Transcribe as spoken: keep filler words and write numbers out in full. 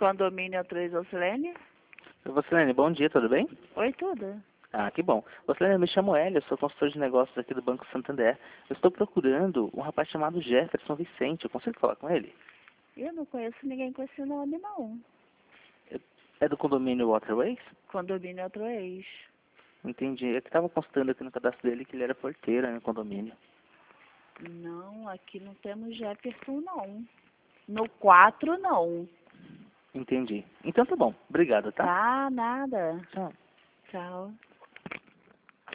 Condomínio três, Ocilene? Vocilene, bom dia, tudo bem? Oi, tudo. Ah, que bom. Vocilene, eu me chamo Hélio, eu sou consultor de negócios aqui do Banco Santander. Eu estou procurando um rapaz chamado Jefferson Vicente. Eu consigo falar com ele? Eu não conheço ninguém com esse nome, não. É é do condomínio Waterways? Condomínio outro ex. Entendi. É que estava constando aqui no cadastro dele que ele era porteiro no condomínio. Não, aqui não temos Jefferson, não. No quatro, não. Entendi. Então tá bom. Obrigado, tá? Tá, nada. Tchau. Tchau.